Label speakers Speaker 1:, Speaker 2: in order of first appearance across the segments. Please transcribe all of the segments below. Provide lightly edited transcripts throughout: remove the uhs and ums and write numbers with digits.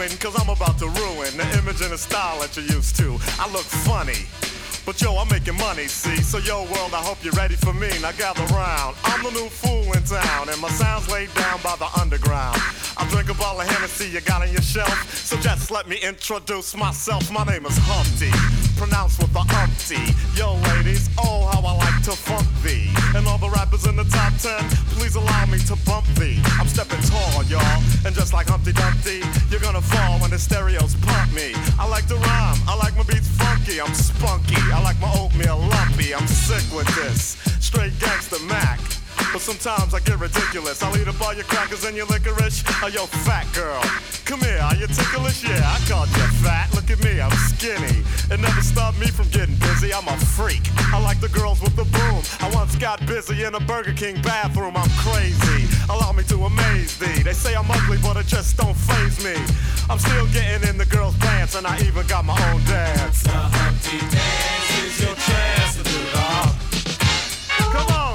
Speaker 1: doing, cause I'm about to ruin the image and the style that you're used to. I look funny, but yo, I'm making money, see? So yo, world, I hope you're ready for me. Now gather round. I'm the new fool in town, and my sound's laid down by the underground. I drink a bottle of Hennessy you got on your shelf, so just let me introduce myself. My name is Humpty, pronounced with the umpty. Yo, ladies, oh, how I like to funk thee. And all the rappers in the top 10, please allow me to bump thee. I'm stepping tall, y'all, and just like Humpty Dumpty, you're gonna fall when the stereos pump me. I like to rhyme, I like my beats funky, I'm spunky. I like my oatmeal lumpy, I'm sick with this. Straight gangster Mac. But sometimes I get ridiculous. I'll eat up all your crackers and your licorice. Oh, yo, fat girl, come here, are you ticklish? Yeah, I called you fat. Look at me, I'm skinny. It never stopped me from getting busy. I'm a freak. I like the girls with the boom. I once got busy in a Burger King bathroom. I'm crazy. Allow me to amaze thee. They say I'm ugly, but it just don't faze me. I'm still getting in the girls' pants, and I even got my own dance.
Speaker 2: The Humpty Dance is your chance to do the hump.
Speaker 1: Come on.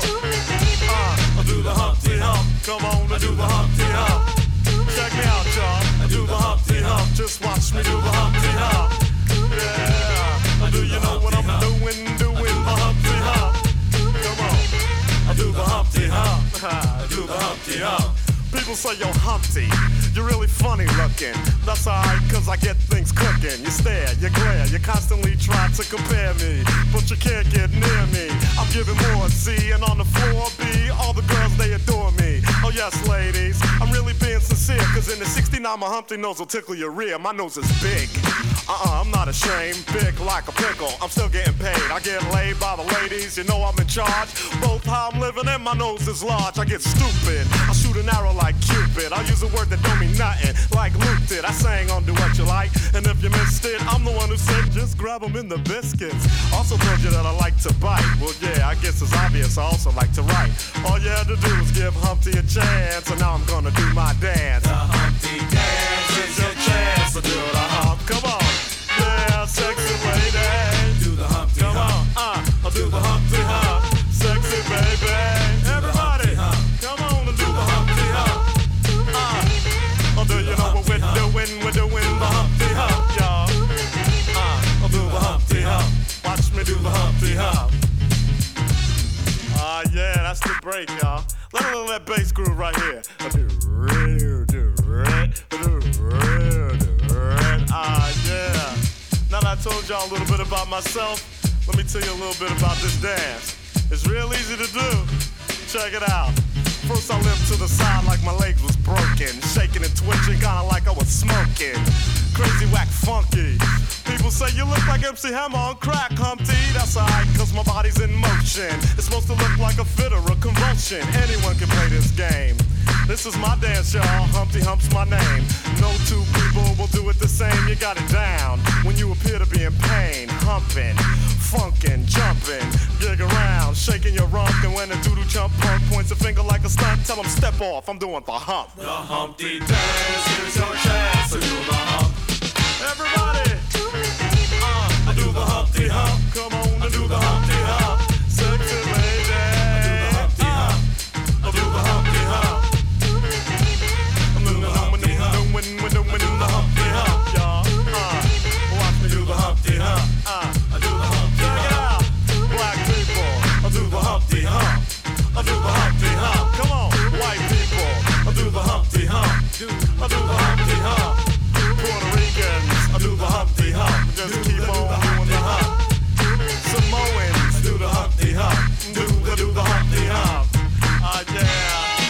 Speaker 2: Do the Humpty Hump.
Speaker 1: Come on, I do the Humpty Hump. Check me out, y'all.
Speaker 2: I do the Humpty Hump.
Speaker 1: Just watch me do the Humpty Hump. Yeah. Do you know what I'm doing? Doing the Humpty Hump. Come on.
Speaker 2: I do the Humpty Hump. I do the Humpty Hump.
Speaker 1: People say, yo, Humpty, you're really funny looking. That's alright, cause I get things cooking. You stare, you glare, you constantly try to compare me, but you can't get near me. I'm giving more C, and on the floor B, all the girls, they adore me. Oh yes, ladies, I'm really being sincere, cause in the 69, my Humpty nose will tickle your rear. My nose is big. I'm not ashamed, big like a pickle. I'm still getting paid. I get laid by the ladies, you know I'm in charge. Both how I'm living and my nose is large. I get stupid, I shoot an arrow like Cupid. I use a word that don't mean nothing, like Luke did. I sang on Do What You Like, and if you missed it, I'm the one who said just grab them in the biscuits. Also told you that I like to bite. Well, yeah, I guess it's obvious I also like to write. All you had to do was give Humpty a chance, and now I'm gonna do my dance.
Speaker 2: The Humpty Dance is your chance to do the hump.
Speaker 1: Come on. Yeah, sexy lady.
Speaker 2: Do the Humpty
Speaker 1: Come
Speaker 2: Hump.
Speaker 1: on, I'll do the Humpty Hump. Sexy baby. Everybody, come on and do the Humpty Hump. Oh, do you know what we're doing? We're doing the Humpty Hump, y'all. I'll do the Humpty Hump. Watch me do the Humpty Hump. Yeah, that's the break, y'all. Let me know that bass groove right here. Yeah. Now that I told y'all a little bit about myself, let me tell you a little bit about this dance. It's real easy to do. Check it out. First I limped to the side like my leg was broken, shaking and twitching, kinda like I was smoking. Crazy, whack, funky. People say you look like MC Hammer on crack, Humpty. That's alright, cause my body's in motion. It's supposed to look like a fit or a convulsion. Anyone can play this game. This is my dance, y'all. Humpty Hump's my name. No two people will do it the same. You got it down when you appear to be in pain. Humping, funkin', jumping, gig around, shaking your rump. And when a doodle chump punk points a finger like a stunt, tell him step off. I'm doing the hump.
Speaker 2: The Humpty Dance is your chance to do the hump.
Speaker 1: Everybody,
Speaker 2: I do the Humpty Hump.
Speaker 1: come on and do the Humpty Hump. Sexy lady,
Speaker 2: I do the Humpty Hump.
Speaker 1: we're doing the Humpty Hump, y'all. Watch me do the Humpty Hump.
Speaker 2: I do the Humpty
Speaker 1: Check it
Speaker 2: Hump.
Speaker 1: out, black people. I do the Humpty Hump. I do the Humpty Hump. Come on, white people. I do the Humpty Hump. I do the Humpty Hump. Puerto Ricans. I do the Humpty Hump. Just keep on doing the hump. Samoans.
Speaker 2: Do the Humpty Hump.
Speaker 1: Do the Humpty Hump. Yeah.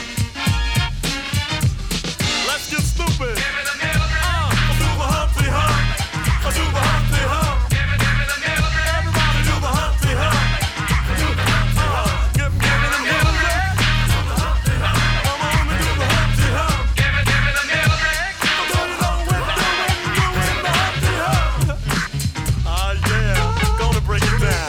Speaker 1: Let's get stupid. I do the Humpty Hump. I do the Humpty Hump. Everybody do the Humpty Hump. I do the Humpty Hump. Give me the music. Come on and do the Humpty Hump. I don't know what doing the Humpty Hump. Yeah. Gonna break it down.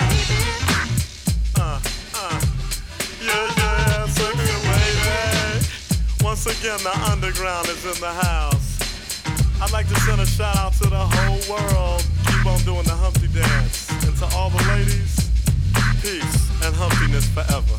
Speaker 1: Yeah, sexy lady. Once again, the underground is in the house. I'd like to send a shout out to the whole world. Keep on doing the Humpty Dance. And to all the ladies, peace and humpiness forever.